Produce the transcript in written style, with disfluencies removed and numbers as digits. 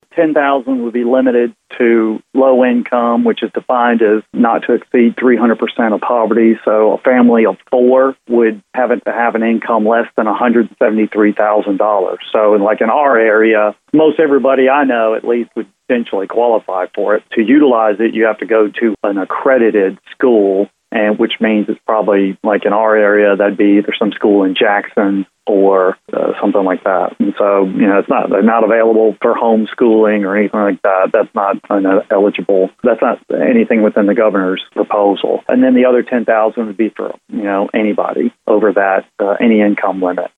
$10,000 would be limited to low income, which is defined as not to exceed 300% of poverty. So a family of four would have an income less than $173,000. So like in our area, most everybody I know at least would eventually qualify for it. To utilize it, you have to go to an accredited school, and which means it's probably, like in our area, that'd be either some school in Jackson or something like that. And so, they're not available for homeschooling or anything like that. That's not eligible. That's not anything within the governor's proposal. And then the other $10,000 would be for, anybody over that, any income limit.